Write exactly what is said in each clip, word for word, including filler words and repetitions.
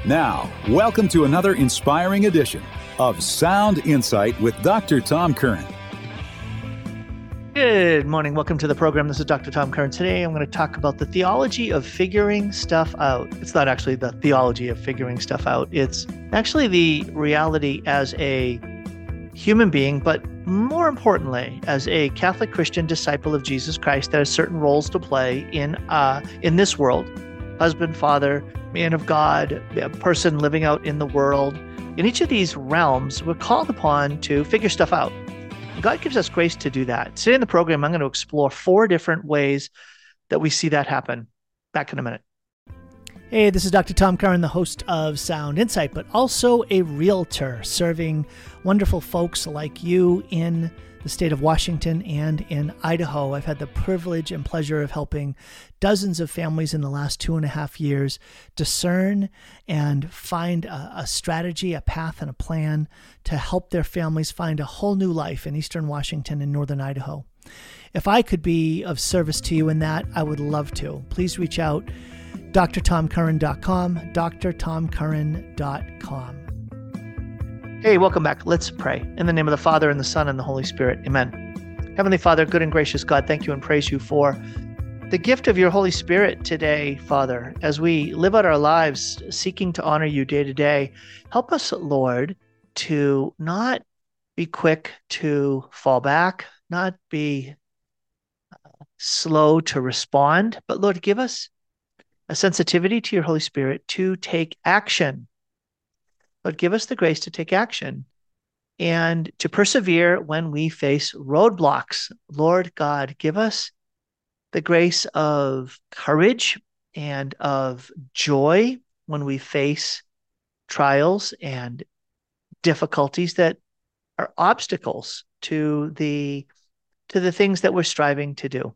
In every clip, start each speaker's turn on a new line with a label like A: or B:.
A: Now, welcome to another inspiring edition of Sound Insight with Doctor Tom Curran.
B: Good morning. Welcome to the program. This is Doctor Tom Curran. Today, I'm going to talk about the theology of figuring stuff out. It's not actually the theology of figuring stuff out. It's actually the reality as a human being, but more importantly, as a Catholic Christian disciple of Jesus Christ that has certain roles to play in uh, in this world. Husband, father, man of God, a person living out in the world. In each of these realms, we're called upon to figure stuff out. God gives us grace to do that. Today in the program, I'm going to explore four different ways that we see that happen. Back in a minute.
C: Hey, this is Doctor Tom Curran, the host of Sound Insight, but also a realtor serving wonderful folks like you in the state of Washington and in Idaho. I've had the privilege and pleasure of helping dozens of families in the last two and a half years discern and find a, a strategy, a path, and a plan to help their families find a whole new life in Eastern Washington and Northern Idaho. If I could be of service to you in that, I would love to. Please reach out, d r tom curran dot com, d r tom curran dot com.
B: Hey, welcome back. Let's pray. In the name of the Father, and the Son, and the Holy Spirit. Amen. Heavenly Father, good and gracious God, thank you and praise you for the gift of your Holy Spirit today, Father, as we live out our lives seeking to honor you day to day. Help us, Lord, to not be quick to fall back, not be slow to respond, but Lord, give us a sensitivity to your Holy Spirit to take action. Lord, give us the grace to take action and to persevere when we face roadblocks. Lord God, give us the grace of courage and of joy when we face trials and difficulties that are obstacles to the, to the things that we're striving to do.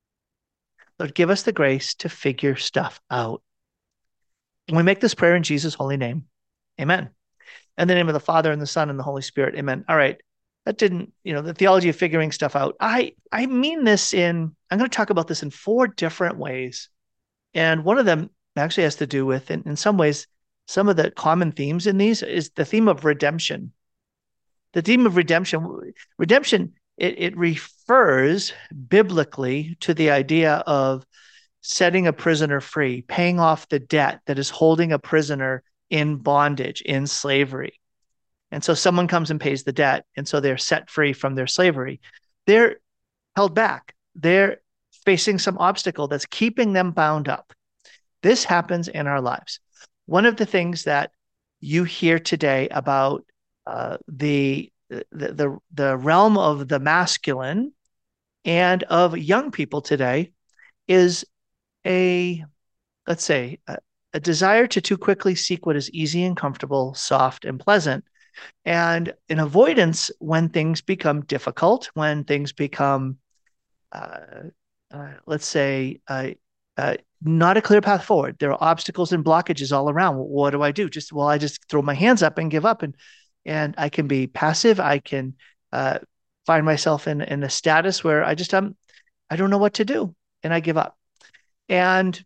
B: Lord, give us the grace to figure stuff out. And we make this prayer in Jesus' holy name. Amen. In the name of the Father, and the Son, and the Holy Spirit. Amen. All right. That didn't, you know, the theology of figuring stuff out. I, I mean this in, I'm going to talk about this in four different ways. And one of them actually has to do with, in, in some ways, some of the common themes in these is the theme of redemption. The theme of redemption. Redemption, it, it refers biblically to the idea of setting a prisoner free, paying off the debt that is holding a prisoner in bondage, in slavery. And so someone comes and pays the debt, and so they're set free from their slavery. They're held back. They're facing some obstacle that's keeping them bound up. This happens in our lives. One of the things that you hear today about uh, the, the, the, the realm of the masculine and of young people today is a, let's say, a, a desire to too quickly seek what is easy and comfortable, soft and pleasant, and an avoidance when things become difficult, when things become, uh, uh, let's say, uh, uh, not a clear path forward. There are obstacles and blockages all around. What do I do? Just, well, I just throw my hands up and give up, and and I can be passive. I can uh, find myself in, in a status where I just, um, I don't know what to do, and I give up. And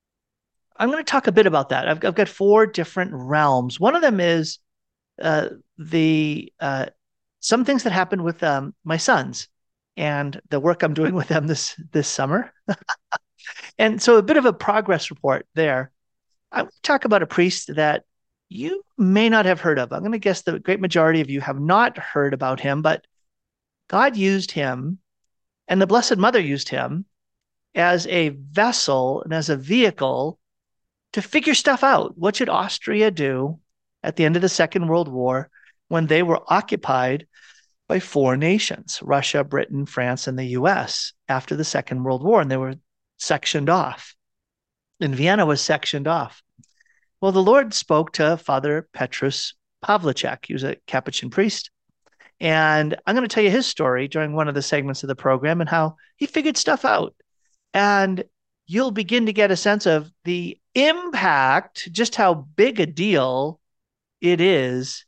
B: I'm going to talk a bit about that. I've, I've got four different realms. One of them is uh, the uh, some things that happened with um, my sons and the work I'm doing with them this this summer. And so a bit of a progress report there. I want to talk about a priest that you may not have heard of. I'm going to guess the great majority of you have not heard about him, but God used him and the Blessed Mother used him as a vessel and as a vehicle to figure stuff out. What should Austria do at the end of the Second World War when they were occupied by four nations, Russia, Britain, France, and the U S after the Second World War, and they were sectioned off. And Vienna was sectioned off. Well, the Lord spoke to Father Petrus Pavlicek. He was a Capuchin priest. And I'm going to tell you his story during one of the segments of the program and how he figured stuff out. And you'll begin to get a sense of the impact, just how big a deal it is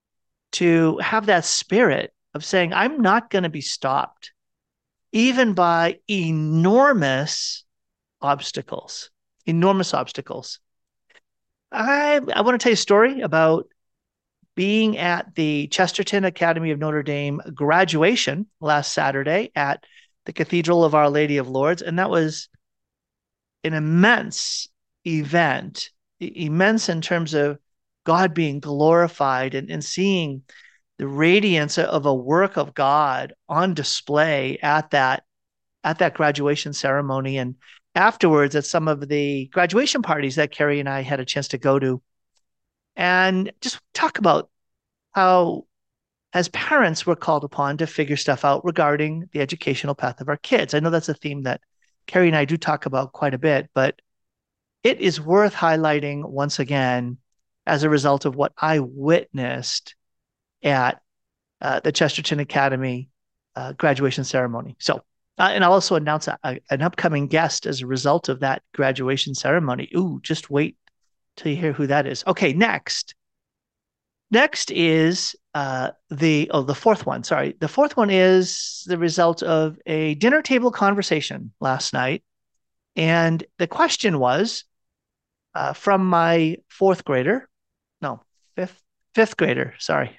B: to have that spirit of saying, I'm not going to be stopped, even by enormous obstacles, enormous obstacles. I, I want to tell you a story about being at the Chesterton Academy of Notre Dame graduation last Saturday at the Cathedral of Our Lady of Lourdes. And that was an immense event, immense in terms of God being glorified and, and seeing the radiance of a work of God on display at that at that graduation ceremony. And afterwards at some of the graduation parties that Carrie and I had a chance to go to, and just talk about how, as parents, we're called upon to figure stuff out regarding the educational path of our kids. I know that's a theme that Carrie and I do talk about quite a bit, but it is worth highlighting once again as a result of what I witnessed at uh, the Chesterton Academy uh, graduation ceremony. So, uh, and I'll also announce a, a, an upcoming guest as a result of that graduation ceremony. Ooh, just wait till you hear who that is. Okay, next. Next is uh, the, oh, the fourth one, sorry. The fourth one is the result of a dinner table conversation last night. And the question was uh, from my fourth grader, no, fifth, fifth grader, sorry.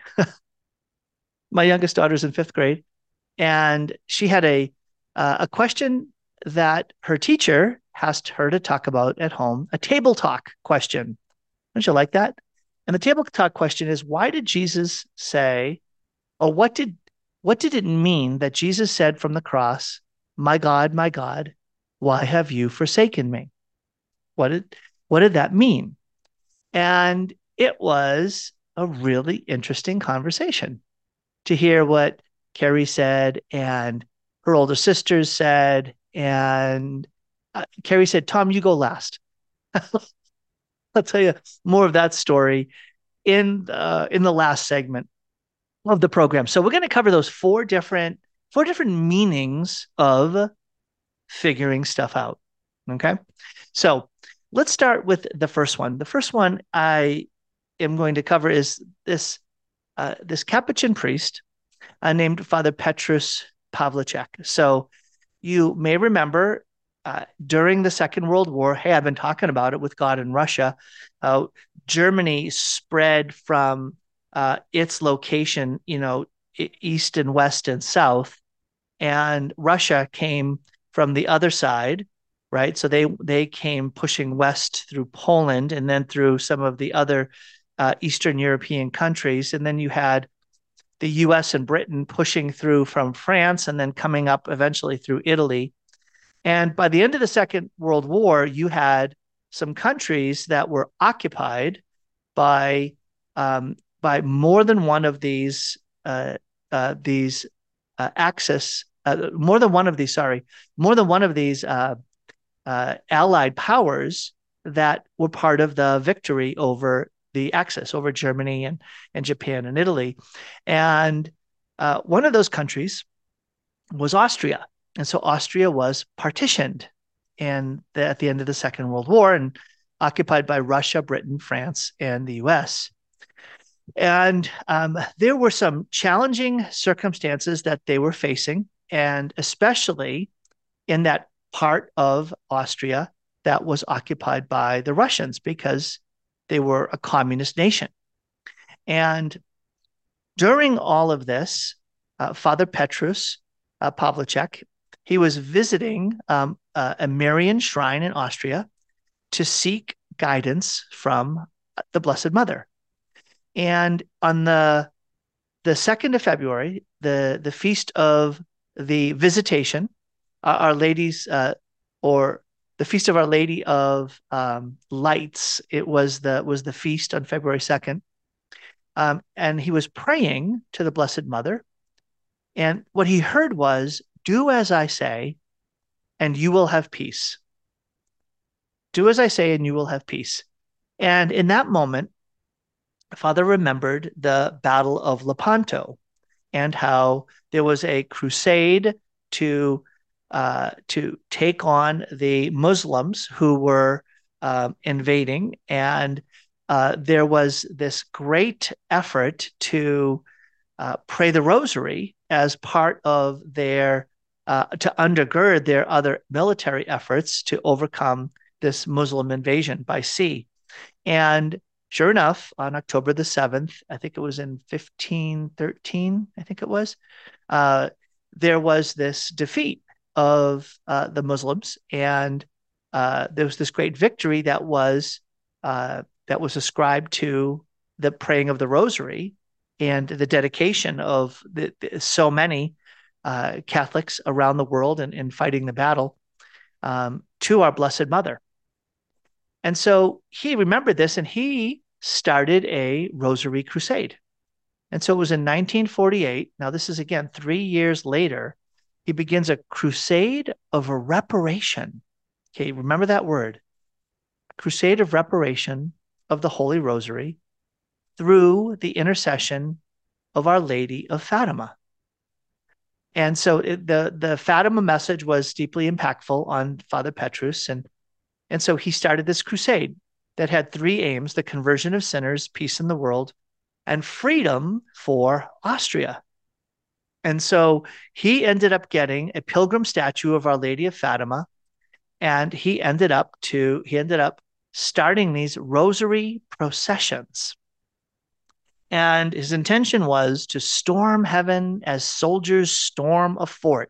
B: My youngest daughter's in fifth grade. And she had a, uh, a question that her teacher asked her to talk about at home, a table talk question. Don't you like that? And the table talk question is, why did Jesus say, or what did what did it mean that Jesus said from the cross, "My God, my God, why have you forsaken me?" What did what did that mean? And it was a really interesting conversation to hear what Carrie said and her older sisters said. And uh, Carrie said, "Tom, you go last." I'll tell you more of that story in uh, in the last segment of the program. So we're going to cover those four different four different meanings of figuring stuff out. Okay, so let's start with the first one. The first one I am going to cover is this uh, this Capuchin priest uh, named Father Petrus Pavlicek. So you may remember. Uh, during the Second World War, hey, I've been talking about it with God in Russia. Uh, Germany spread from uh, its location, you know, east and west and south, and Russia came from the other side, right? So they they came pushing west through Poland and then through some of the other uh, Eastern European countries, and then you had the U S and Britain pushing through from France and then coming up eventually through Italy. And by the end of the Second World War, you had some countries that were occupied by um, by more than one of these uh, uh, these uh, axis, uh, more than one of these, sorry, more than one of these uh, uh, Allied powers that were part of the victory over the Axis, over Germany and and Japan and Italy, and uh, one of those countries was Austria. And so Austria was partitioned in the, at the end of the Second World War and occupied by Russia, Britain, France, and the U S. And um, there were some challenging circumstances that they were facing, and especially in that part of Austria that was occupied by the Russians because they were a communist nation. And during all of this, uh, Father Petrus uh, Pavlicek, he was visiting um, uh, a Marian shrine in Austria to seek guidance from the Blessed Mother. And on the the second of February, the, the feast of the Visitation, uh, Our Lady's, uh, or the feast of Our Lady of um, Lights, it was the was the feast on February second. Um, and he was praying to the Blessed Mother. And what he heard was, "Do as I say, and you will have peace. Do as I say, and you will have peace." And in that moment, Father remembered the Battle of Lepanto and how there was a crusade to uh, to take on the Muslims who were uh, invading, and uh, there was this great effort to uh, pray the Rosary as part of their Uh, to undergird their other military efforts to overcome this Muslim invasion by sea. And sure enough, on October the seventh, I think it was in fifteen thirteen, I think it was, uh, there was this defeat of uh, the Muslims, and uh, there was this great victory that was uh, that was ascribed to the praying of the Rosary and the dedication of the, the, so many uh, Catholics around the world and in fighting the battle um, to our Blessed Mother. And so he remembered this, and he started a Rosary Crusade. And so it was in nineteen forty-eight. Now, this is again three years later. He begins a crusade of reparation. Okay, remember that word. A crusade of reparation of the Holy Rosary through the intercession of Our Lady of Fatima. And so it, the, the Fatima message was deeply impactful on Father Petrus. And, and so he started this crusade that had three aims: the conversion of sinners, peace in the world, and freedom for Austria. And so he ended up getting a pilgrim statue of Our Lady of Fatima, and he ended up to he ended up starting these rosary processions. And his intention was to storm heaven as soldiers storm a fort.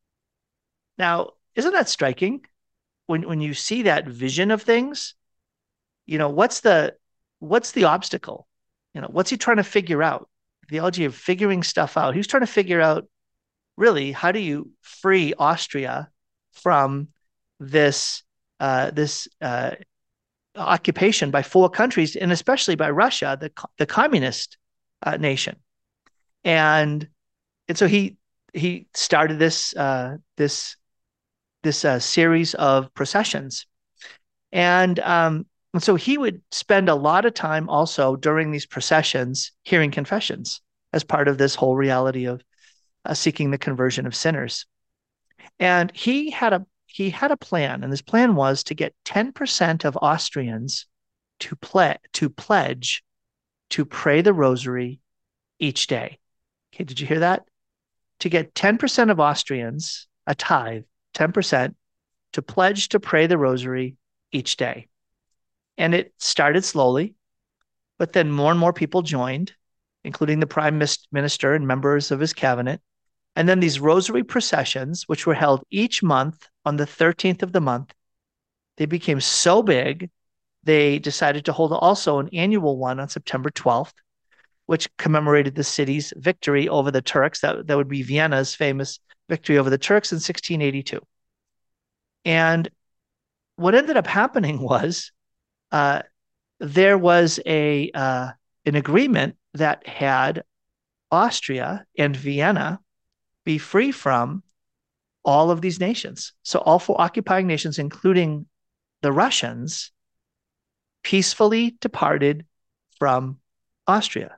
B: Now, isn't that striking? When when you see that vision of things, you know, what's the what's the obstacle? You know, what's he trying to figure out? The theology of figuring stuff out. He was trying to figure out, really, how do you free Austria from this uh, this uh, occupation by four countries, and especially by Russia, the the communist uh, nation. And and so he he started this uh, this this uh, series of processions, and um, and so he would spend a lot of time also during these processions hearing confessions as part of this whole reality of uh, seeking the conversion of sinners. And he had a he had a plan, and this plan was to get ten percent of Austrians to ple- to pledge to pray the Rosary each day. Okay, did you hear that? To get ten percent of Austrians, a tithe, ten percent, to pledge to pray the Rosary each day. And it started slowly, but then more and more people joined, including the prime minister and members of his cabinet. And then these rosary processions, which were held each month on the thirteenth of the month, they became so big, they decided to hold also an annual one on September twelfth, which commemorated the city's victory over the Turks. That, that would be Vienna's famous victory over the Turks in sixteen eighty-two. And what ended up happening was uh, there was a uh, an agreement that had Austria and Vienna be free from all of these nations. So all four occupying nations, including the Russians, peacefully departed from Austria.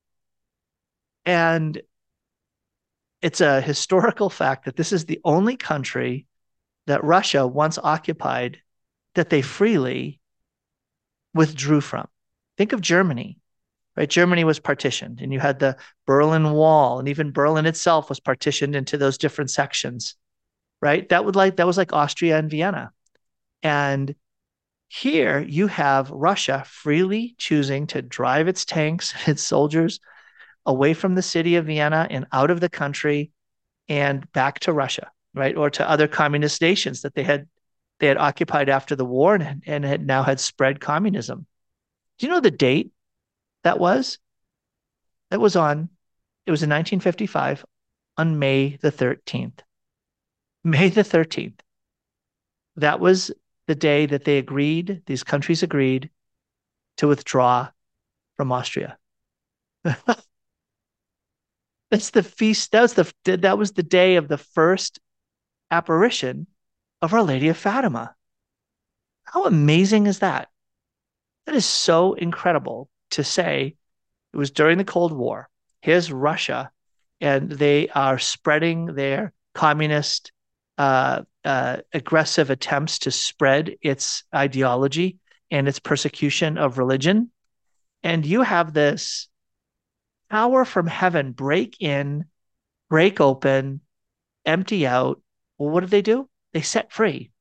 B: And it's a historical fact that this is the only country that Russia once occupied that they freely withdrew from. Think of Germany. Right? Germany was partitioned, and you had the Berlin Wall, and even Berlin itself was partitioned into those different sections, right? That would like that was like Austria and Vienna. And here you have Russia freely choosing to drive its tanks, its soldiers away from the city of Vienna and out of the country and back to Russia, right? Or to other communist nations that they had they had occupied after the war and, and had now had spread communism. Do you know the date that was? That was on, it was in nineteen fifty-five on May the thirteenth. May the thirteenth. That was the day that they agreed, these countries agreed to withdraw from Austria. That's the feast, that was the, that was the day of the first apparition of Our Lady of Fatima. How amazing is that? That is so incredible to say. It was during the Cold War. Here's Russia, and they are spreading their communist, uh, uh, aggressive attempts to spread its ideology and its persecution of religion. And you have this power from heaven break in, break open, empty out. Well, what did they do? They set free.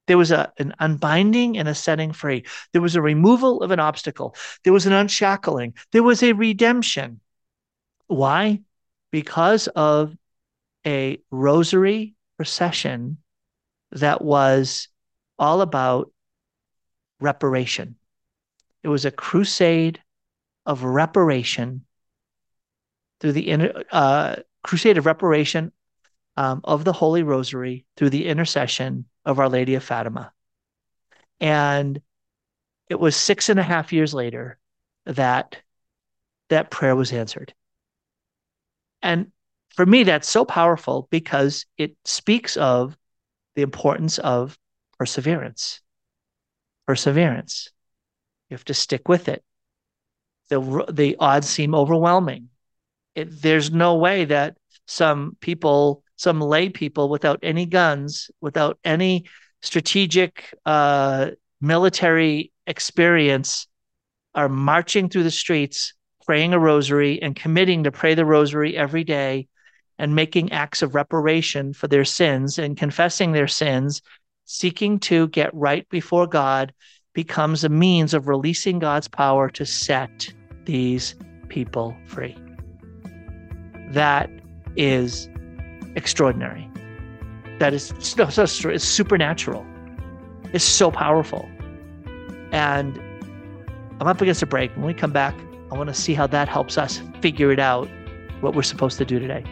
B: There was a, an unbinding and a setting free. There was a removal of an obstacle. There was an unshackling. There was a redemption. Why? Because of a rosary procession that was all about reparation. It was a crusade of reparation through the uh, crusade of reparation um, of the Holy Rosary through the intercession of Our Lady of Fatima. And it was six and a half years later that that prayer was answered. And for me, that's so powerful because it speaks of the importance of perseverance. Perseverance. You have to stick with it. The, the odds seem overwhelming. It, there's no way that some people, some lay people without any guns, without any strategic uh, military experience are marching through the streets, praying a rosary and committing to pray the rosary every day and making acts of reparation for their sins and confessing their sins, seeking to get right before God, becomes a means of releasing God's power to set these people free. That is extraordinary. That is so, so it's supernatural. It's so powerful. And I'm up against a break. When we come back, I want to see how that helps us figure it out, what we're supposed to do today.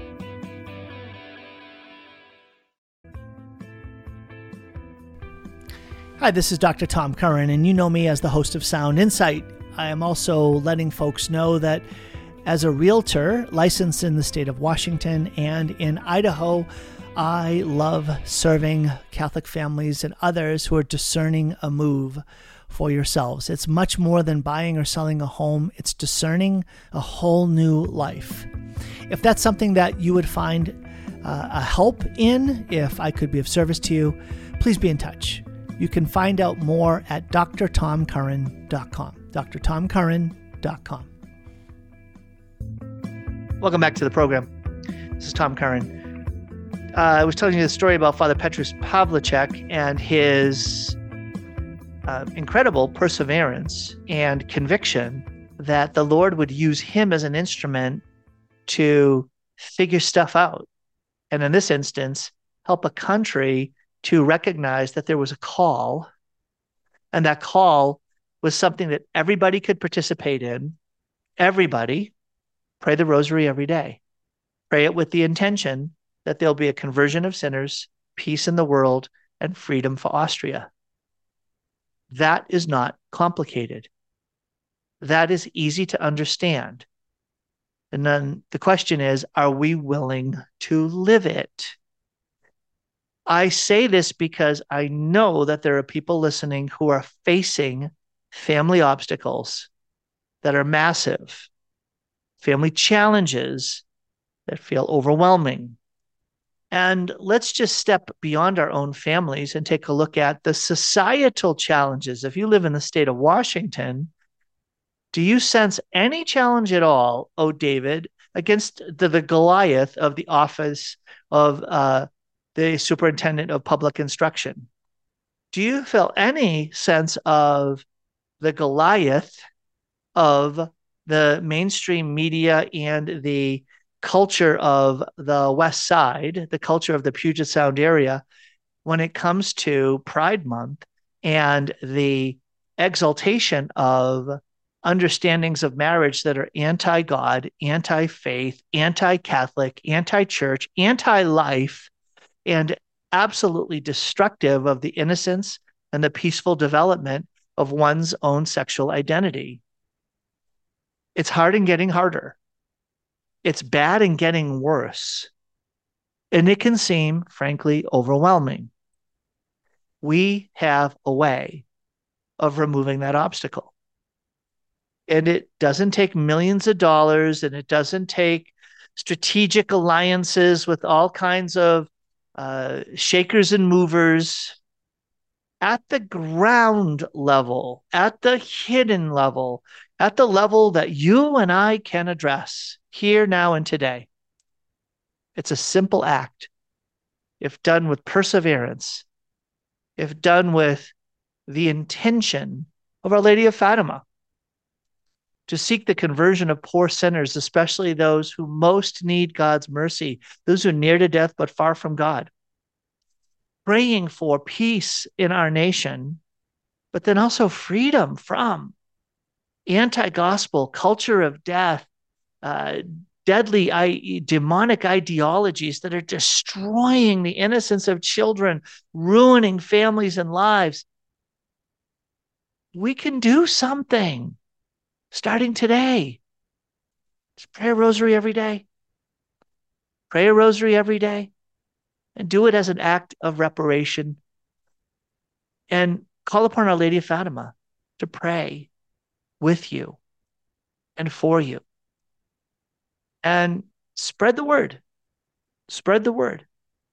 C: Hi, this is Doctor Tom Curran, and you know me as the host of Sound Insight. I am also letting folks know that as a realtor licensed in the state of Washington and in Idaho, I love serving Catholic families and others who are discerning a move for yourselves. It's much more than buying or selling a home. It's discerning a whole new life. If that's something that you would find uh, a help in, if I could be of service to you, please be in touch. You can find out more at d r tom curran dot com. d r tom curran dot com.
B: Welcome back to the program. This is Tom Curran. Uh, I was telling you the story about Father Petrus Pavlicek and his uh, incredible perseverance and conviction that the Lord would use him as an instrument to figure stuff out. And in this instance, help a country to recognize that there was a call, and that call was something that everybody could participate in. Everybody pray the rosary every day. Pray it with the intention that there'll be a conversion of sinners, peace in the world, and freedom for Austria. That is not complicated. That is easy to understand. And then the question is, are we willing to live it? I say this because I know that there are people listening who are facing family obstacles that are massive, family challenges that feel overwhelming. And let's just step beyond our own families and take a look at the societal challenges. If you live in the state of Washington, do you sense any challenge at all, oh David, against the, the Goliath of the office of uh, the superintendent of public instruction? Do you feel any sense of the Goliath of the mainstream media and the culture of the West Side, the culture of the Puget Sound area, when it comes to Pride Month and the exaltation of understandings of marriage that are anti-God, anti-faith, anti-Catholic, anti-church, anti-life, and absolutely destructive of the innocence and the peaceful development of one's own sexual identity? It's hard and getting harder. It's bad and getting worse. And it can seem, frankly, overwhelming. We have a way of removing that obstacle. And it doesn't take millions of dollars, and it doesn't take strategic alliances with all kinds of uh, shakers and movers. At the ground level, at the hidden level, at the level that you and I can address here, now, and today. It's a simple act. If done with perseverance, if done with the intention of Our Lady of Fatima, to seek the conversion of poor sinners, especially those who most need God's mercy, those who are near to death but far from God. Praying for peace in our nation, but then also freedom from anti-gospel culture of death, uh, deadly I- demonic ideologies that are destroying the innocence of children, ruining families and lives. We can do something starting today. Just pray a rosary every day. Pray a rosary every day and do it as an act of reparation. And call upon Our Lady of Fatima to pray with you and for you. And spread the word. Spread the word.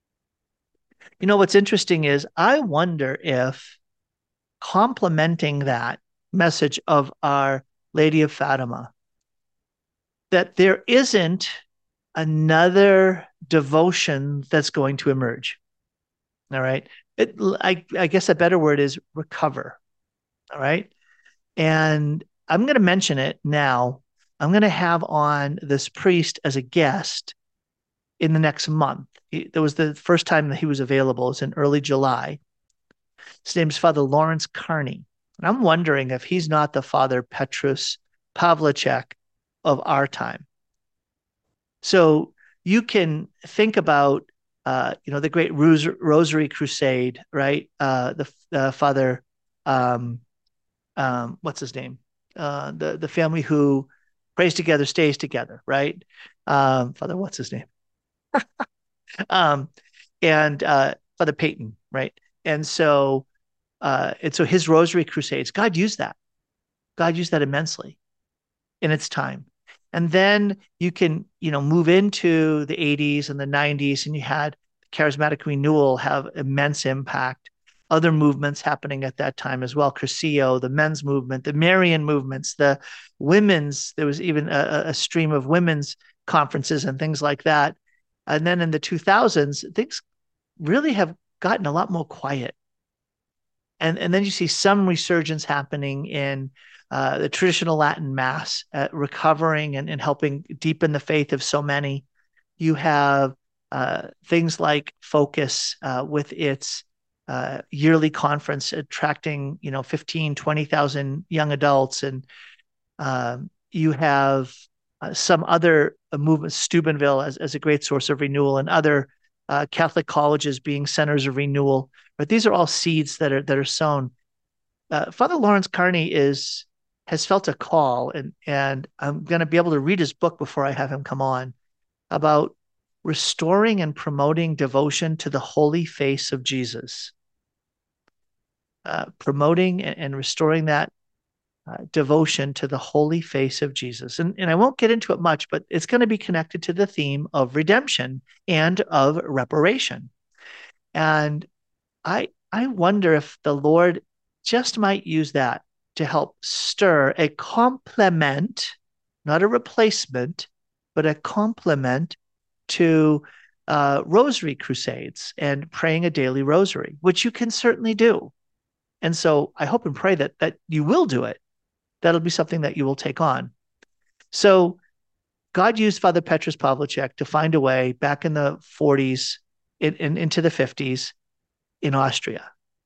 B: You know, what's interesting is I wonder if complementing that message of Our Lady of Fatima, that there isn't another devotion that's going to emerge. All right. It, I, I guess a better word is recover. All right. And I'm going to mention it now. I'm going to have on this priest as a guest in the next month. He, that was the first time that he was available. It's in early July. His name's Father Lawrence Carney. And I'm wondering if he's not the Father Petrus Pavlicek of our time. So you can think about, uh, you know, the great Ros- Rosary Crusade, right? Uh, the uh, Father, um, um, what's his name? Uh, the the family who prays together stays together, right? Um, Father, what's his name? um, and uh, Father Peyton, right? And so, uh, and so his Rosary Crusades, God used that. God used that immensely in its time. And then you can, you know, move into the eighties and the nineties, and you had charismatic renewal have immense impact. Other movements happening at that time as well. Cursillo, the men's movement, the Marian movements, the women's, there was even a, a stream of women's conferences and things like that. And then in the two thousands, things really have gotten a lot more quiet. And, and then you see some resurgence happening in uh, the traditional Latin Mass, uh, recovering and, and helping deepen the faith of so many. You have uh, things like Focus uh, with its uh, yearly conference attracting, you know, fifteen, twenty thousand young adults. And um, you have uh, some other uh, movements, Steubenville as, as a great source of renewal, and other uh, Catholic colleges being centers of renewal. But these are all seeds that are that are sown. Uh, Father Lawrence Carney is has felt a call, and and I'm going to be able to read his book before I have him come on, about restoring and promoting devotion to the holy face of Jesus. Uh, promoting and, and restoring that uh, devotion to the holy face of Jesus. And, and I won't get into it much, but it's going to be connected to the theme of redemption and of reparation. And I I wonder if the Lord just might use that to help stir a complement, not a replacement, but a complement to uh, rosary crusades and praying a daily rosary, which you can certainly do. And so I hope and pray that that you will do it. That'll be something that you will take on. So God used Father Petrus Pavlicek to find a way back in the forties and in, in, into the fifties in Austria.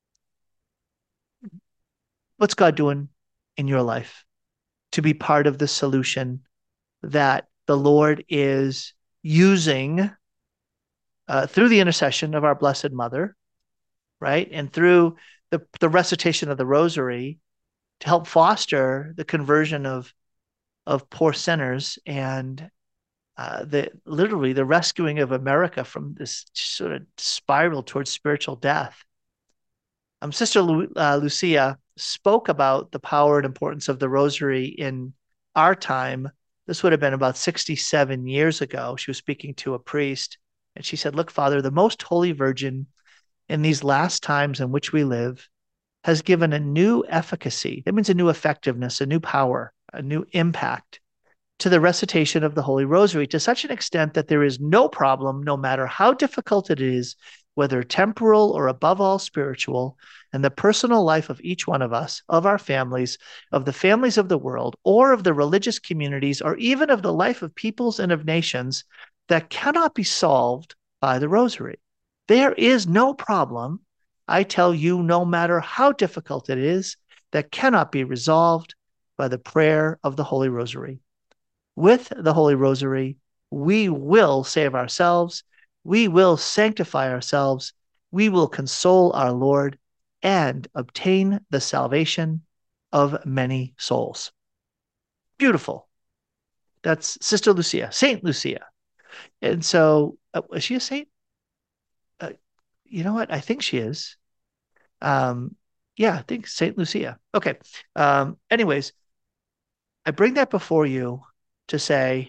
B: What's God doing in your life to be part of the solution that the Lord is using uh, through the intercession of our Blessed Mother, right? And through the, the recitation of the Rosary to help foster the conversion of, of poor sinners and uh, the literally the rescuing of America from this sort of spiral towards spiritual death. Um, Sister Lu- uh, Lucia spoke about the power and importance of the Rosary in our time. This would have been about sixty-seven years ago. She was speaking to a priest, and she said, "Look, Father, the Most Holy Virgin in these last times in which we live has given a new efficacy. That means a new effectiveness, a new power, a new impact to the recitation of the Holy Rosary, to such an extent that there is no problem, no matter how difficult it is, whether temporal or above all spiritual, and the personal life of each one of us, of our families, of the families of the world, or of the religious communities, or even of the life of peoples and of nations that cannot be solved by the rosary. There is no problem, I tell you, no matter how difficult it is, that cannot be resolved by the prayer of the Holy Rosary. With the Holy Rosary, we will save ourselves, we will sanctify ourselves, we will console our Lord, and obtain the salvation of many souls. Beautiful. That's Sister Lucia, Saint Lucia. And so, uh, is she a saint? Uh, you know what? I think she is. Um, yeah, I think Saint Lucia. Okay. Um, anyways, I bring that before you to say,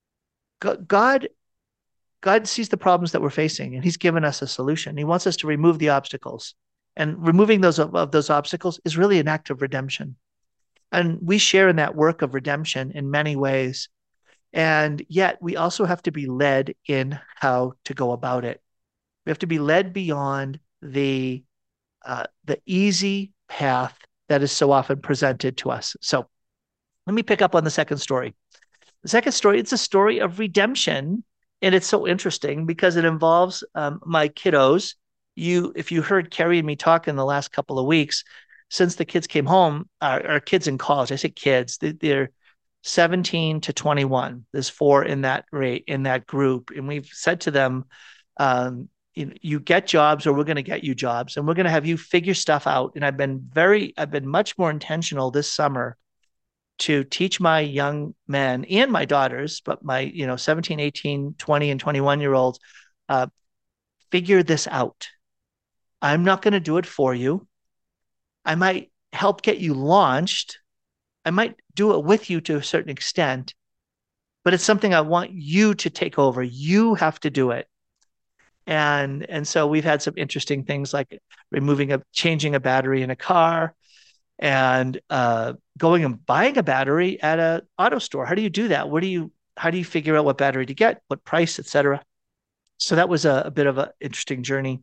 B: God, God sees the problems that we're facing, and He's given us a solution. He wants us to remove the obstacles. And removing those of, of those obstacles is really an act of redemption. And we share in that work of redemption in many ways. And yet we also have to be led in how to go about it. We have to be led beyond the uh, the easy path that is so often presented to us. So let me pick up on the second story. The second story, it's a story of redemption. And it's so interesting because it involves um, my kiddos. You, if you heard Carrie and me talk in the last couple of weeks, since the kids came home, our, our kids in college, I say kids, they, they're seventeen to twenty-one. There's four in that rate, in that group. And we've said to them, um, you, you get jobs or we're going to get you jobs and we're going to have you figure stuff out. And I've been very, I've been much more intentional this summer to teach my young men and my daughters, but my, you know, seventeen, eighteen, twenty, and twenty-one year olds, uh, figure this out. I'm not going to do it for you. I might help get you launched. I might do it with you to a certain extent, but it's something I want you to take over. You have to do it. And, and so we've had some interesting things like removing a, changing a battery in a car, and uh, going and buying a battery at an auto store. How do you do that? What do you, how do you figure out what battery to get, what price, et cetera? So that was a, a bit of an interesting journey.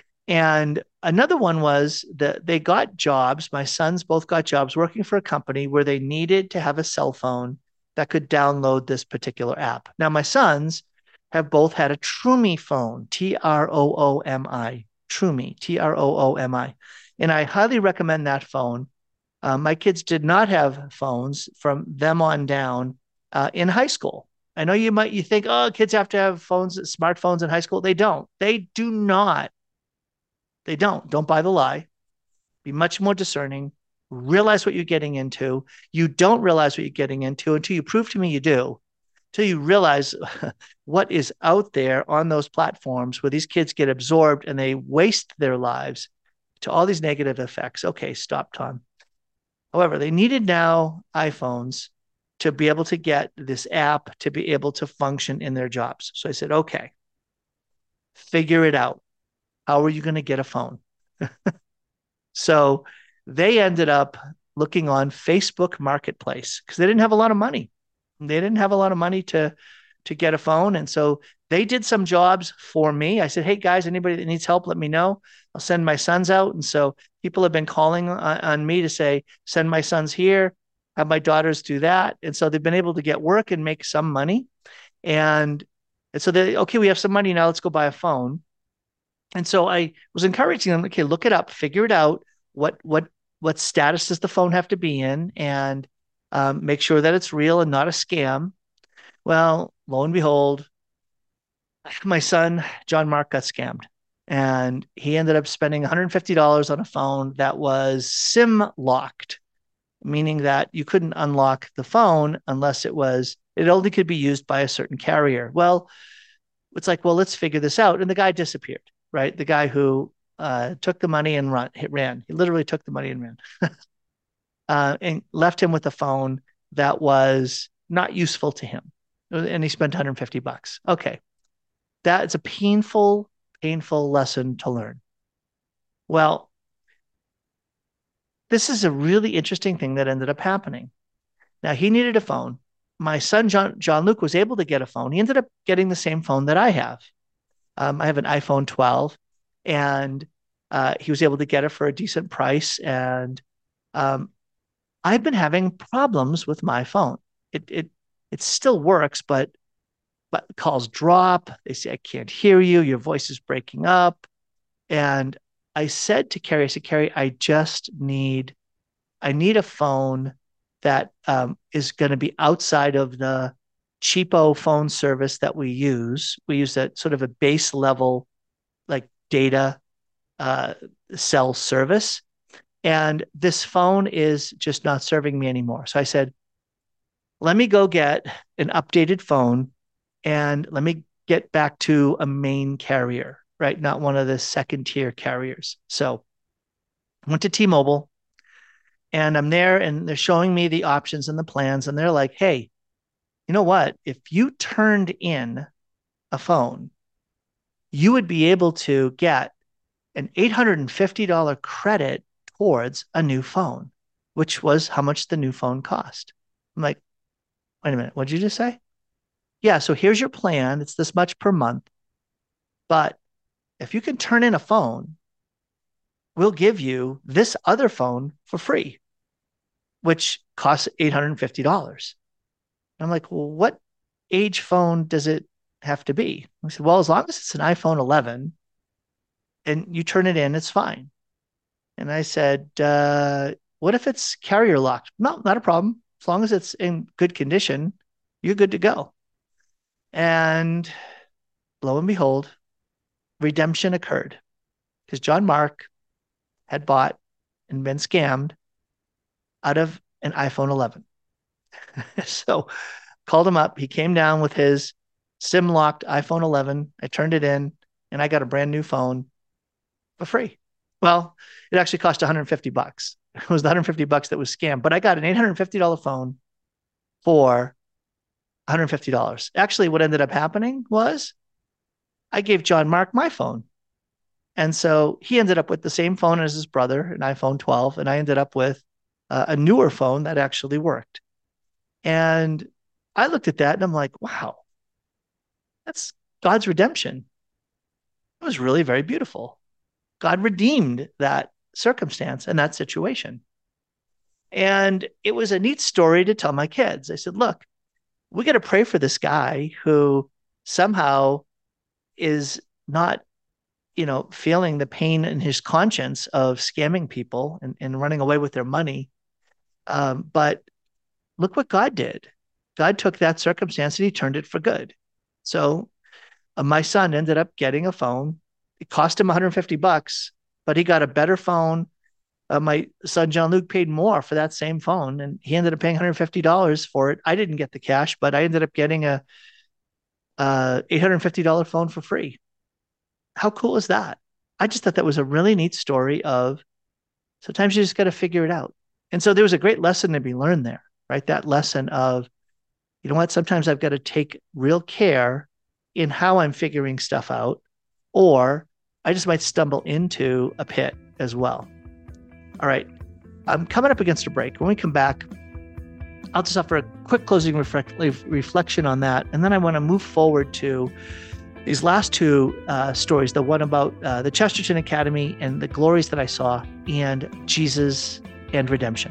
B: And another one was that they got jobs. My sons both got jobs working for a company where they needed to have a cell phone that could download this particular app. Now, my sons have both had a Troomi phone, T R O O M I, Troomi, T R O O M I. And I highly recommend that phone. Uh, my kids did not have phones from them on down uh, in high school. I know you might, you think, oh, kids have to have phones, smartphones in high school. They don't. They do not. They don't. Don't buy the lie. Be much more discerning. Realize what you're getting into. You don't realize what you're getting into until you prove to me you do. Until you realize what is out there on those platforms where these kids get absorbed and they waste their lives to all these negative effects. Okay, stop, Tom. However, they needed now iPhones to be able to get this app to be able to function in their jobs. So I said, okay, figure it out. How are you going to get a phone? So they ended up looking on Facebook Marketplace because they didn't have a lot of money. They didn't have a lot of money to, to get a phone. And so they did some jobs for me. I said, hey, guys, anybody that needs help, let me know. I'll send my sons out. And so people have been calling on, on me to say, send my sons here, have my daughters do that. And so they've been able to get work and make some money. And, and so they, okay, we have some money now, let's go buy a phone. And so I was encouraging them, okay, look it up, figure it out. What, what, what status does the phone have to be in? And um, make sure that it's real and not a scam. Well, lo and behold, my son, John Mark, got scammed. And he ended up spending one hundred fifty dollars on a phone that was SIM locked, meaning that you couldn't unlock the phone unless it was, it only could be used by a certain carrier. Well, it's like, well, let's figure this out. And the guy disappeared, right? The guy who uh, took the money and run, hit, ran. He literally took the money and ran uh, and left him with a phone that was not useful to him. And he spent one hundred fifty bucks. Okay. That's a painful, painful lesson to learn. Well, this is a really interesting thing that ended up happening. Now, he needed a phone. My son, John, John Luke, was able to get a phone. He ended up getting the same phone that I have. Um, I have an iPhone twelve. and uh, he was able to get it for a decent price. And um, I've been having problems with my phone. It it it still works, but but calls drop. They say, I can't hear you. Your voice is breaking up. And I said to Carrie, I said, Carrie, I just need, I need a phone that um, is going to be outside of the cheapo phone service that we use. We use that sort of a base level, like data uh, cell service. And this phone is just not serving me anymore. So I said, let me go get an updated phone and let me get back to a main carrier, right? Not one of the second tier carriers. So I went to T-Mobile and I'm there and they're showing me the options and the plans. And they're like, hey, you know what? If you turned in a phone, you would be able to get an eight hundred fifty dollars credit towards a new phone, which was how much the new phone cost. I'm like, wait a minute, what'd you just say? Yeah, so here's your plan. It's this much per month. But if you can turn in a phone, we'll give you this other phone for free, which costs eight hundred fifty dollars. And I'm like, well, what age phone does it have to be? I said, well, as long as it's an iPhone eleven and you turn it in, it's fine. And I said, uh, what if it's carrier locked? No, not a problem. As long as it's in good condition, you're good to go. And lo and behold, redemption occurred because John Mark had bought and been scammed out of an iPhone eleven. So called him up. He came down with his SIM locked iPhone eleven. I turned it in and I got a brand new phone for free. Well, it actually cost one hundred fifty bucks. It was the one hundred fifty bucks that was scammed, but I got an eight hundred fifty dollars phone for one hundred fifty dollars. Actually, what ended up happening was I gave John Mark my phone. And so he ended up with the same phone as his brother, an iPhone twelve, and I ended up with uh, a newer phone that actually worked. And I looked at that and I'm like, wow, that's God's redemption. It was really very beautiful. God redeemed that circumstance and that situation. And it was a neat story to tell my kids. I said, look, we got to pray for this guy who somehow is not, you know, feeling the pain in his conscience of scamming people and, and running away with their money. Um, but look what God did. God took that circumstance and he turned it for good. So uh, my son ended up getting a phone. It cost him one hundred fifty bucks, but he got a better phone. Uh, my son, John Luke, paid more for that same phone and he ended up paying one hundred fifty dollars for it. I didn't get the cash, but I ended up getting a, a eight hundred fifty dollars phone for free. How cool is that? I just thought that was a really neat story of sometimes you just got to figure it out. And so there was a great lesson to be learned there, right? That lesson of, you know what, sometimes I've got to take real care in how I'm figuring stuff out, or I just might stumble into a pit as well. All right, I'm coming up against a break. When we come back, I'll just offer a quick closing reflect- reflection on that. And then I want to move forward to these last two uh, stories, the one about uh, the Chesterton Academy and the glories that I saw, and Jesus and redemption.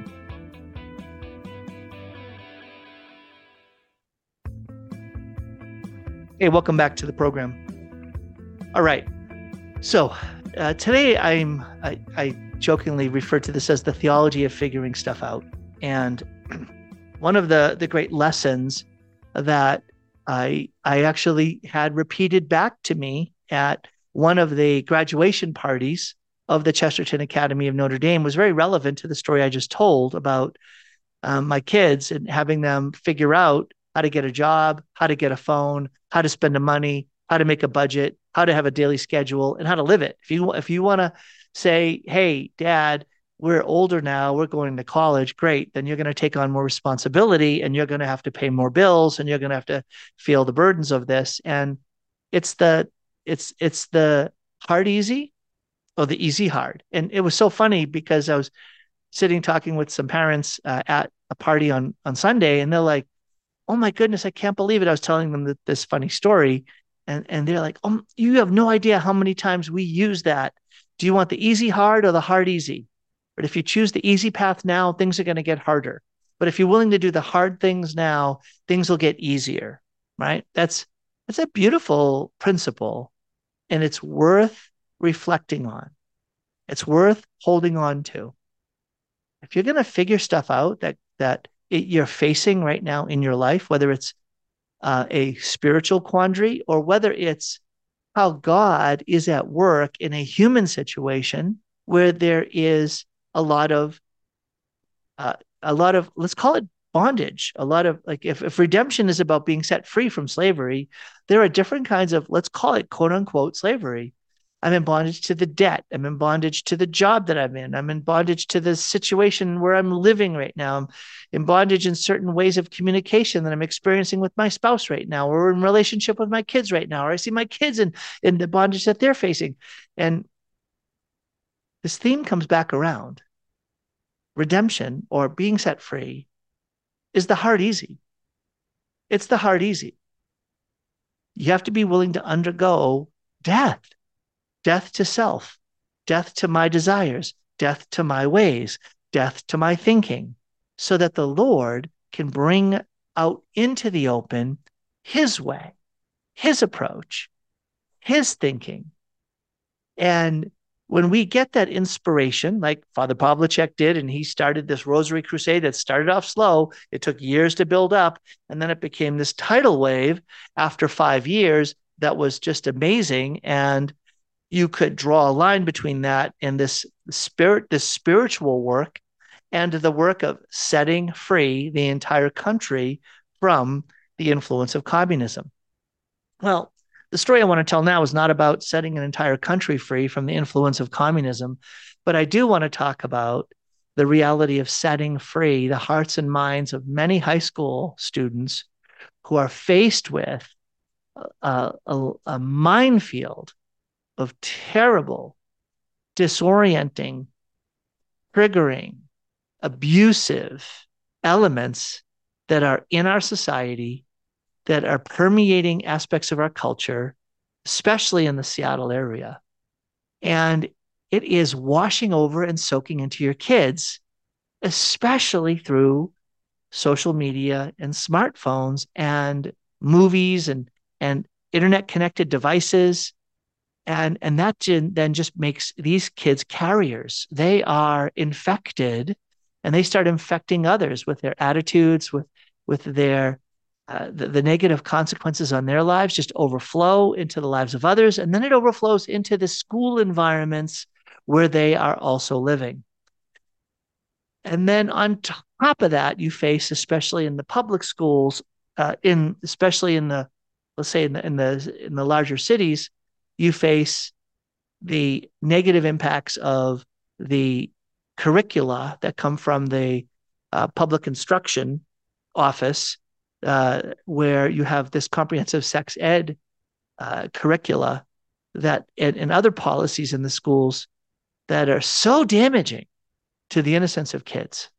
B: Hey, welcome back to the program. All right. So uh, today I'm, I, I jokingly refer to this as the theology of figuring stuff out. And one of the, the great lessons that I, I actually had repeated back to me at one of the graduation parties of the Chesterton Academy of Notre Dame was very relevant to the story I just told about um, my kids and having them figure out how to get a job, how to get a phone, how to spend the money, how to make a budget, how to have a daily schedule, and how to live it. If you if you want to say, hey, Dad, we're older now, we're going to college, great, then you're going to take on more responsibility and you're going to have to pay more bills and you're going to have to feel the burdens of this. And it's the it's it's the hard easy or the easy hard. And it was so funny because I was sitting talking with some parents uh, at a party on on Sunday, and they're like, oh my goodness, I can't believe it. I was telling them that, this funny story. And, and they're like, oh, you have no idea how many times we use that. Do you want the easy hard or the hard easy? But if you choose the easy path now, things are going to get harder. But if you're willing to do the hard things now, things will get easier, right? That's that's a beautiful principle, and it's worth reflecting on. It's worth holding on to. If you're going to figure stuff out that that it, you're facing right now in your life, whether it's uh, a spiritual quandary or whether it's how God is at work in a human situation where there is a lot of, uh, a lot of, let's call it bondage, a lot of like, if, if redemption is about being set free from slavery, there are different kinds of, let's call it quote unquote slavery. I'm in bondage to the debt. I'm in bondage to the job that I'm in. I'm in bondage to the situation where I'm living right now. I'm in bondage in certain ways of communication that I'm experiencing with my spouse right now, or in relationship with my kids right now, or I see my kids in, in the bondage that they're facing. And this theme comes back around. Redemption, or being set free, is the hard easy. It's the hard easy. You have to be willing to undergo death. Death to self, death to my desires, death to my ways, death to my thinking, so that the Lord can bring out into the open his way, his approach, his thinking. And when we get that inspiration, like Father Pavlicek did, and he started this Rosary Crusade that started off slow, it took years to build up, and then it became this tidal wave after five years that was just amazing. And you could draw a line between that and this spirit, this spiritual work, and the work of setting free the entire country from the influence of communism. Well, the story I want to tell now is not about setting an entire country free from the influence of communism, but I do want to talk about the reality of setting free the hearts and minds of many high school students who are faced with a, a, a minefield of terrible, disorienting, triggering, abusive elements that are in our society, that are permeating aspects of our culture, especially in the Seattle area. And it is washing over and soaking into your kids, especially through social media and smartphones and movies and, and internet-connected devices. And, and that then just makes these kids carriers. They are infected, and they start infecting others with their attitudes, with, with their, uh, the, the negative consequences on their lives just overflow into the lives of others. And then it overflows into the school environments where they are also living. And then on top of that, you face, especially in the public schools, uh, in especially in the, let's say in the, in the, in the larger cities, you face the negative impacts of the curricula that come from the uh, public instruction office, uh, where you have this comprehensive sex ed uh, curricula that and, and other policies in the schools that are so damaging to the innocence of kids.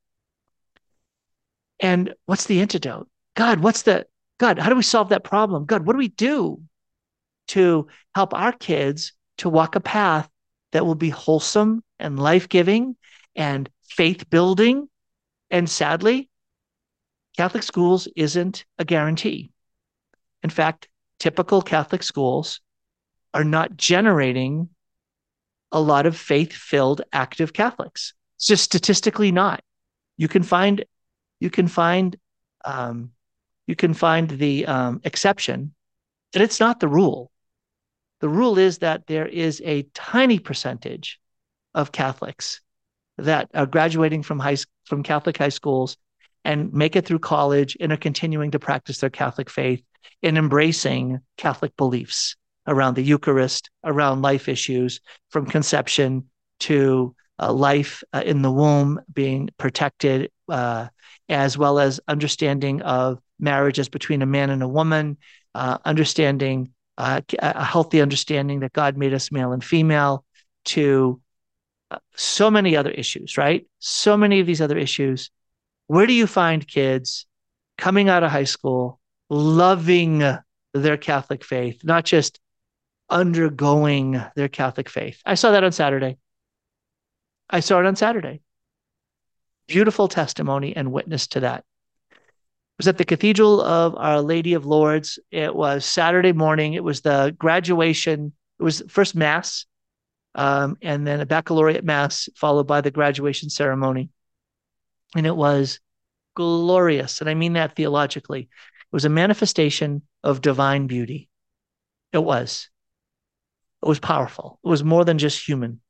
B: And what's the antidote? God, what's the, God, how do we solve that problem? God, what do we do to help our kids to walk a path that will be wholesome and life-giving and faith-building? And sadly, Catholic schools isn't a guarantee. In fact, typical Catholic schools are not generating a lot of faith-filled active Catholics. It's just statistically not. You can find, you can find, um, you can find the um, exception, but it's not the rule. The rule is that there is a tiny percentage of Catholics that are graduating from high from Catholic high schools and make it through college and are continuing to practice their Catholic faith and embracing Catholic beliefs around the Eucharist, around life issues, from conception to uh, life uh, in the womb being protected, uh, as well as understanding of marriages between a man and a woman, uh, understanding Uh, a healthy understanding that God made us male and female, to uh, so many other issues, right? So many of these other issues. Where do you find kids coming out of high school loving their Catholic faith, not just undergoing their Catholic faith. I saw that on Saturday. I saw it on Saturday. Beautiful testimony and witness to that. It was at the Cathedral of Our Lady of Lourdes. It was Saturday morning. It was the graduation. It was first Mass, um, and then a baccalaureate Mass, followed by the graduation ceremony. And it was glorious. And I mean that theologically. It was a manifestation of divine beauty. It was. It was powerful. It was more than just human.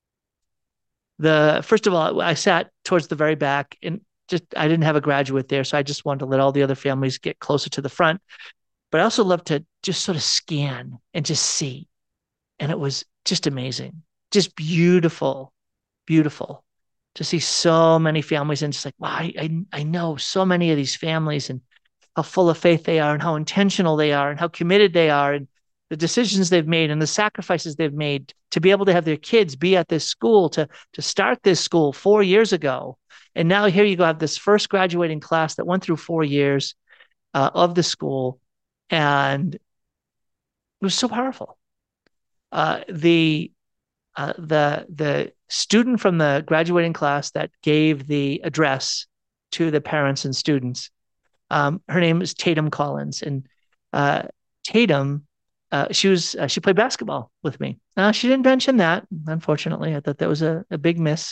B: The first of all, I sat towards the very back, and just I didn't have a graduate there, so I just wanted to let all the other families get closer to the front. But I also love to just sort of scan and just see. And it was just amazing, just beautiful, beautiful to see so many families, and just like, wow, I, I, I know so many of these families and how full of faith they are and how intentional they are and how committed they are and the decisions they've made and the sacrifices they've made to be able to have their kids be at this school, to, to start this school four years ago. And now here you go, have this first graduating class that went through four years uh, of the school. And it was so powerful. Uh, the, uh, the, the student from the graduating class that gave the address to the parents and students, um, her name is Tatum Collins. And uh, Tatum, Uh, she was uh, she played basketball with me. Uh, she didn't mention that, unfortunately. I thought that was a, a big miss.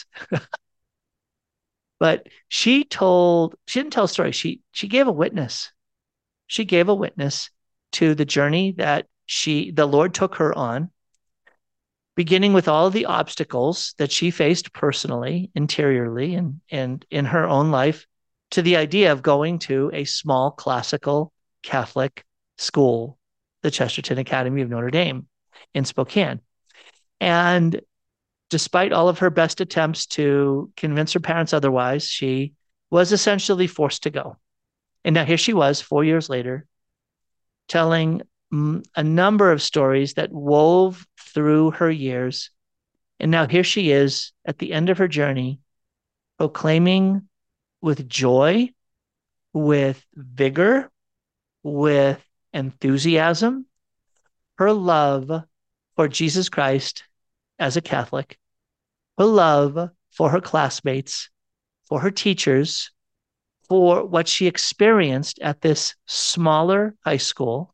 B: But she told, she didn't tell a story. She she gave a witness. She gave a witness to the journey that she the Lord took her on, beginning with all of the obstacles that she faced personally, interiorly, and and in her own life, to the idea of going to a small classical Catholic school, the Chesterton Academy of Notre Dame in Spokane. And despite all of her best attempts to convince her parents otherwise, she was essentially forced to go. And now here she was, four years later, telling mm, a number of stories that wove through her years. And now here she is at the end of her journey, proclaiming with joy, with vigor, with enthusiasm, her love for Jesus Christ as a Catholic, her love for her classmates, for her teachers, for what she experienced at this smaller high school,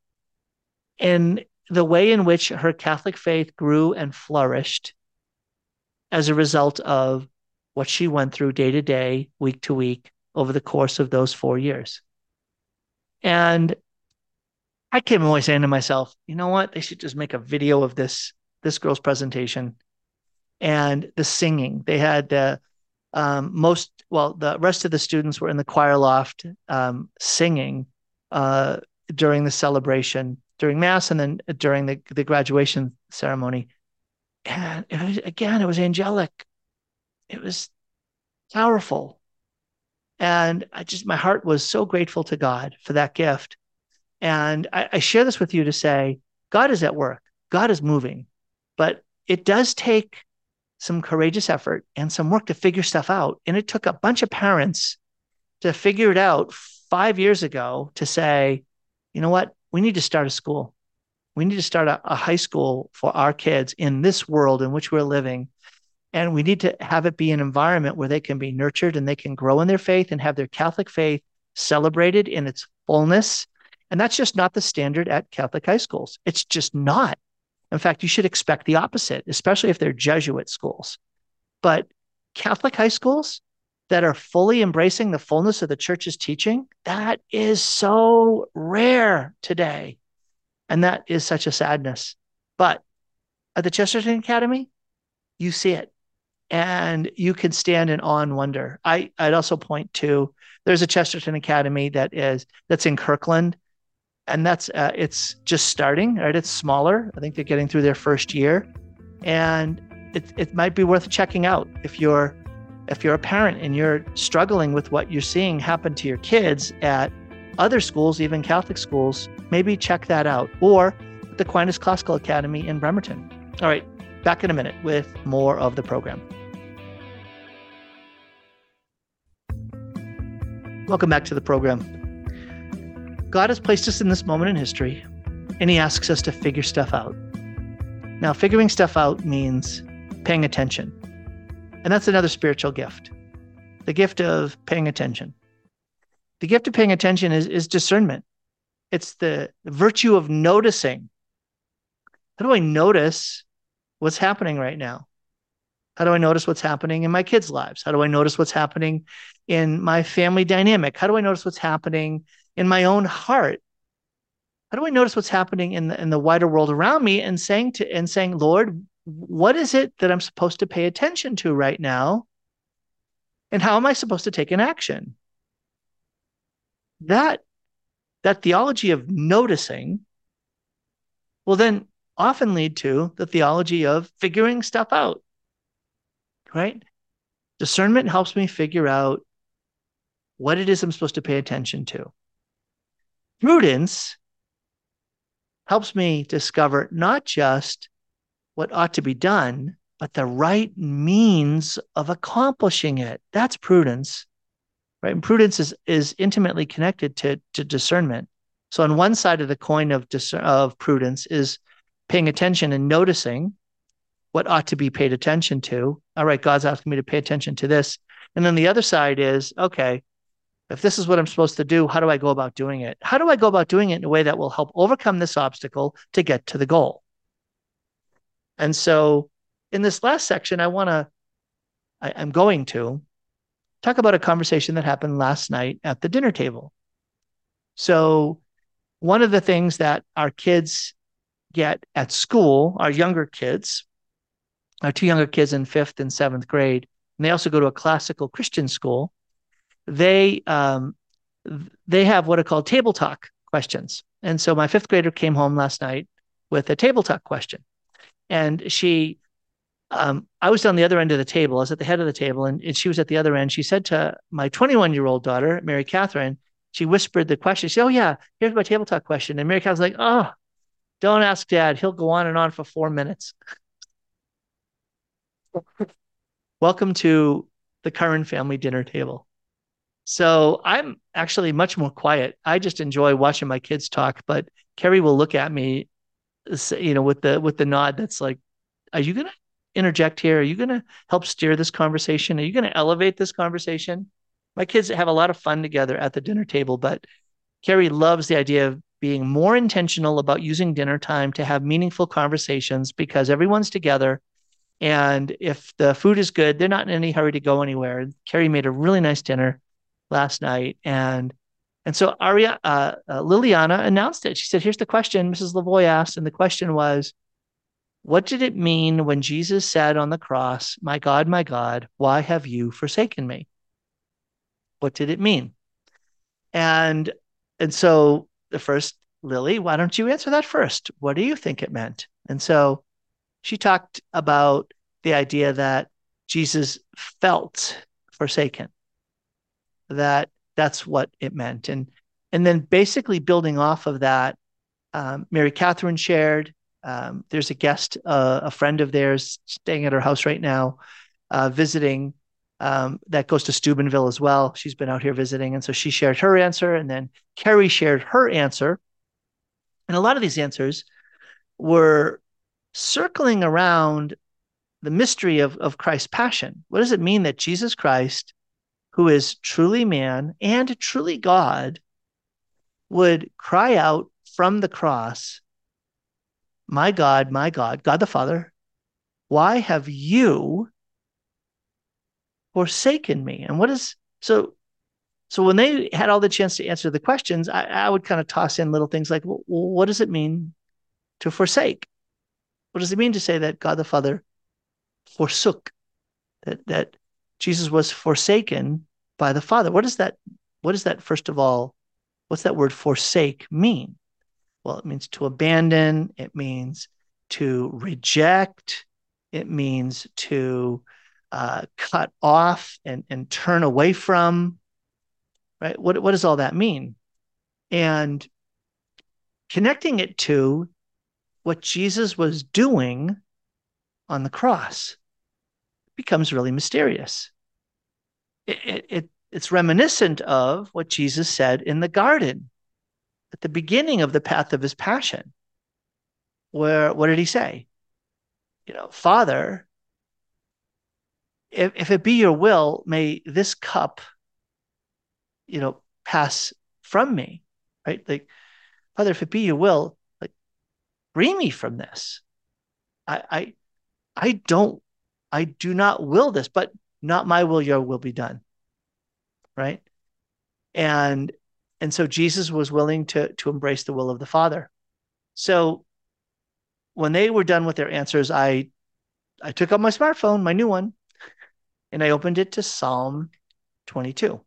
B: and the way in which her Catholic faith grew and flourished as a result of what she went through day to day, week to week, over the course of those four years. And I came away saying to myself, you know what? They should just make a video of this, this girl's presentation and the singing. They had uh, um, most, well, the rest of the students were in the choir loft um, singing uh, during the celebration, during Mass, and then during the, the graduation ceremony. And it was, again, it was angelic. It was powerful. And I just, my heart was so grateful to God for that gift. And I, I share this with you to say, God is at work. God is moving. But it does take some courageous effort and some work to figure stuff out. And it took a bunch of parents to figure it out five years ago to say, you know what? We need to start a school. We need to start a, a high school for our kids in this world in which we're living. And we need to have it be an environment where they can be nurtured and they can grow in their faith and have their Catholic faith celebrated in its fullness. And that's just not the standard at Catholic high schools. It's just not. In fact, you should expect the opposite, especially if they're Jesuit schools. But Catholic high schools that are fully embracing the fullness of the church's teaching, that is so rare today. And that is such a sadness. But at the Chesterton Academy, you see it. And you can stand in awe and wonder. I, I'd also point to, there's a Chesterton Academy that is, that's in Kirkland. And that's, uh, it's just starting, right? It's smaller. I think they're getting through their first year. And it, it might be worth checking out if you're, if you're a parent and you're struggling with what you're seeing happen to your kids at other schools, even Catholic schools, maybe check that out. Or the Aquinas Classical Academy in Bremerton. All right, back in a minute with more of the program. Welcome back to the program. God has placed us in this moment in history, and he asks us to figure stuff out. Now, figuring stuff out means paying attention. And that's another spiritual gift, the gift of paying attention. The gift of paying attention is, is discernment. It's the virtue of noticing. How do I notice what's happening right now? How do I notice what's happening in my kids' lives? How do I notice what's happening in my family dynamic? How do I notice what's happening in my own heart? How do I notice what's happening in the, in the wider world around me and saying to and saying, Lord, what is it that I'm supposed to pay attention to right now? And how am I supposed to take an action? That, that theology of noticing will then often lead to the theology of figuring stuff out, right? Discernment helps me figure out what it is I'm supposed to pay attention to. Prudence helps me discover not just what ought to be done, but the right means of accomplishing it. That's prudence, right? And prudence is, is intimately connected to, to discernment. So on one side of the coin of, discern, of prudence is paying attention and noticing what ought to be paid attention to. All right, God's asking me to pay attention to this. And then the other side is, okay, if this is what I'm supposed to do, how do I go about doing it? How do I go about doing it in a way that will help overcome this obstacle to get to the goal? And so in this last section, I want to, I'm going to talk about a conversation that happened last night at the dinner table. So one of the things that our kids get at school, our younger kids, our two younger kids in fifth and seventh grade, and they also go to a classical Christian school, they um, they have what are called table talk questions. And so my fifth grader came home last night with a table talk question. And she, um, I was on the other end of the table. I was at the head of the table, and, and she was at the other end. She said to my twenty-one-year-old daughter, Mary Catherine, she whispered the question. She said, oh, yeah, here's my table talk question. And Mary Catherine's like, oh, don't ask Dad. He'll go on and on for four minutes. Welcome to the Curran family dinner table. So I'm actually much more quiet. I just enjoy watching my kids talk, but Carrie will look at me, you know, with the with the nod that's like, are you going to interject here? Are you going to help steer this conversation? Are you going to elevate this conversation? My kids have a lot of fun together at the dinner table, but Carrie loves the idea of being more intentional about using dinner time to have meaningful conversations because everyone's together. And if the food is good, they're not in any hurry to go anywhere. Carrie made a really nice dinner last night. And and so Aria, uh, uh, Liliana announced it. She said, here's the question Missus Lavoie asked. And the question was, what did it mean when Jesus said on the cross, my God, my God, why have you forsaken me? What did it mean? And, and so the first, Lily, why don't you answer that first? What do you think it meant? And so she talked about the idea that Jesus felt forsaken, that that's what it meant. And, and then basically building off of that, um, Mary Catherine shared, um, there's a guest, uh, a friend of theirs staying at her house right now, uh, visiting, um, that goes to Steubenville as well. She's been out here visiting. And so she shared her answer, and then Carrie shared her answer. And a lot of these answers were circling around the mystery of, of Christ's passion. What does it mean that Jesus Christ, who is truly man and truly God, would cry out from the cross, my God, my God, God the Father, why have you forsaken me? And what is, so, so when they had all the chance to answer the questions, I, I would kind of toss in little things like, well, what does it mean to forsake? What does it mean to say that God the Father forsook, that, that Jesus was forsaken by the Father? What does that, what does that, first of all, what's that word forsake mean? Well, it means to abandon. It means to reject. It means to uh, cut off and, and turn away from, right? What, what does all that mean? And connecting it to what Jesus was doing on the cross becomes really mysterious. It, it, it, it's reminiscent of what Jesus said in the garden. at the beginning of the path of his passion, where what did he say? You know, Father, if, if it be your will, may this cup, you know, pass from me, right? Like, Father, if it be your will, like, free me from this. I, I, I don't, I do not will this, but not my will, your will be done, right? And and so Jesus was willing to to embrace the will of the Father. So when they were done with their answers, I I took out my smartphone, my new one, and I opened it to Psalm twenty-two.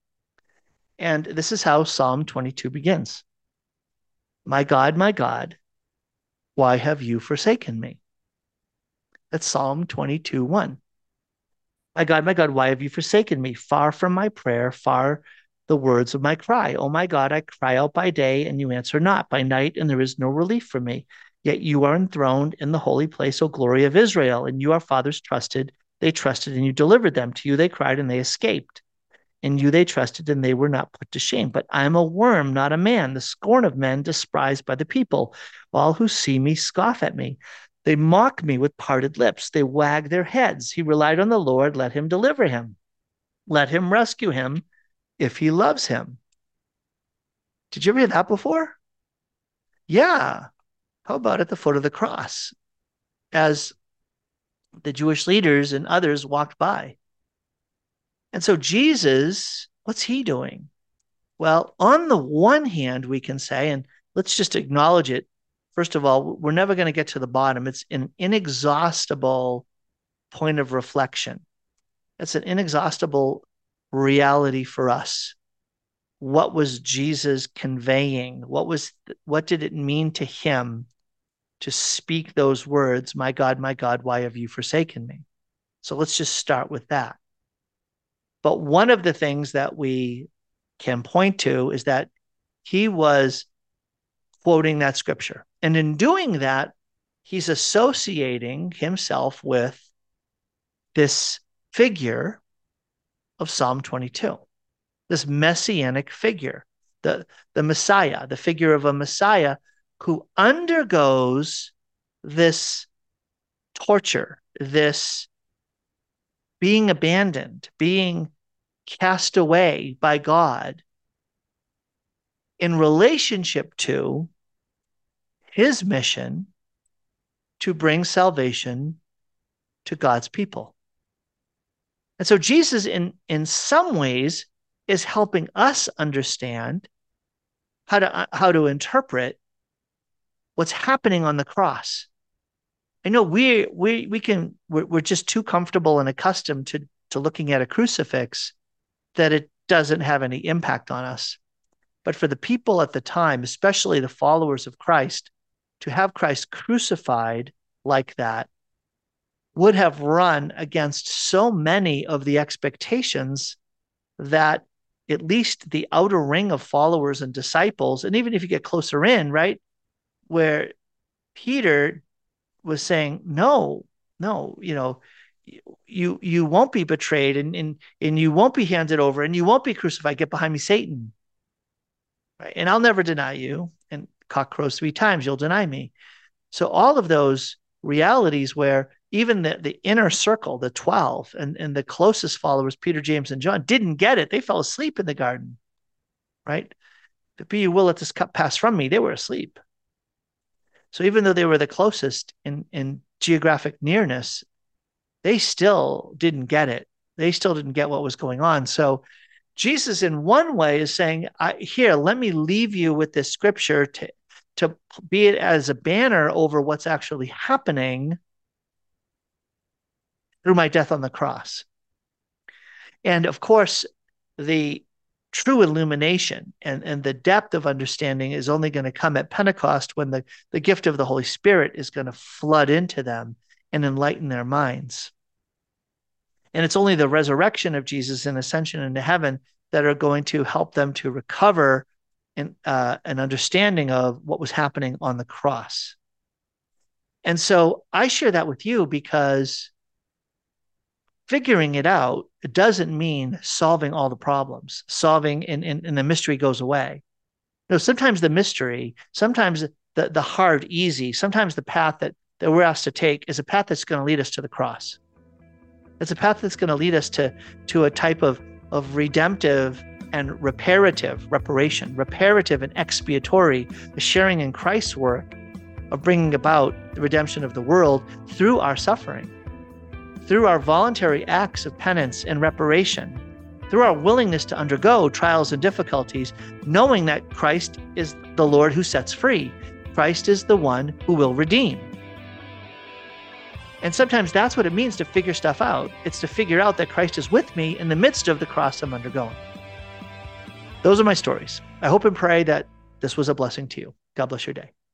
B: And this is how Psalm twenty-two begins. My God, my God, why have you forsaken me? That's Psalm twenty-two, one. My God, my God, why have you forsaken me? Far from my prayer, far the words of my cry. Oh my God, I cry out by day and you answer not, by night and there is no relief for me. Yet you are enthroned in the holy place, O glory of Israel, and you, our fathers, trusted. They trusted and you delivered them. To you they cried and they escaped. In you they trusted and they were not put to shame. But I am a worm, not a man, the scorn of men, despised by the people. All who see me scoff at me. They mock me with parted lips. They wag their heads. He relied on the Lord. Let him deliver him. Let him rescue him if he loves him. Did you ever hear that before? Yeah. How about at the foot of the cross as the Jewish leaders and others walked by? And so Jesus, what's he doing? Well, on the one hand, we can say, and let's just acknowledge it. First of all, we're never going to get to the bottom. It's an inexhaustible point of reflection. It's an inexhaustible reality for us. What was Jesus conveying? What was, what did it mean to him to speak those words, my God, my God, why have you forsaken me? So let's just start with that. But one of the things that we can point to is that he was quoting that scripture. And in doing that, he's associating himself with this figure of Psalm twenty-two, this messianic figure, the, the Messiah, the figure of a Messiah who undergoes this torture, this being abandoned, being cast away by God in relationship to his mission to bring salvation to God's people. And so Jesus, in, in some ways, is helping us understand how to, how to interpret what's happening on the cross. I know we we we can we're, we're just too comfortable and accustomed to to looking at a crucifix that it doesn't have any impact on us. But for the people at the time, especially the followers of Christ, to have Christ crucified like that would have run against so many of the expectations that at least the outer ring of followers and disciples, and even if you get closer in, right, where Peter was saying, no, no, you know, you you won't be betrayed and, and, and you won't be handed over and you won't be crucified. Get behind me, Satan. Right? And I'll never deny you. And cock crows three times, you'll deny me. So all of those realities where even the, the inner circle, the twelve and, and the closest followers, Peter, James, and John, didn't get it. They fell asleep in the garden, right? If it be your will, let this cup pass from me. They were asleep. So even though they were the closest in, in geographic nearness, they still didn't get it. They still didn't get what was going on. So Jesus, in one way, is saying, I, here, let me leave you with this scripture to, to be it as a banner over what's actually happening through my death on the cross. And of course, the true illumination and, and the depth of understanding is only going to come at Pentecost when the, the gift of the Holy Spirit is going to flood into them and enlighten their minds. And it's only the resurrection of Jesus and ascension into heaven that are going to help them to recover an, uh, an understanding of what was happening on the cross. And so I share that with you because figuring it out, it doesn't mean solving all the problems, solving and, and, and the mystery goes away. No, sometimes the mystery, sometimes the, the hard, easy, sometimes the path that, that we're asked to take is a path that's going to lead us to the cross. It's a path that's going to lead us to, to a type of, of redemptive and reparative, reparation, reparative and expiatory, the sharing in Christ's work of bringing about the redemption of the world through our suffering, through our voluntary acts of penance and reparation, through our willingness to undergo trials and difficulties, knowing that Christ is the Lord who sets free. Christ is the one who will redeem. And sometimes that's what it means to figure stuff out. It's to figure out that Christ is with me in the midst of the cross I'm undergoing. Those are my stories. I hope and pray that this was a blessing to you. God bless your day.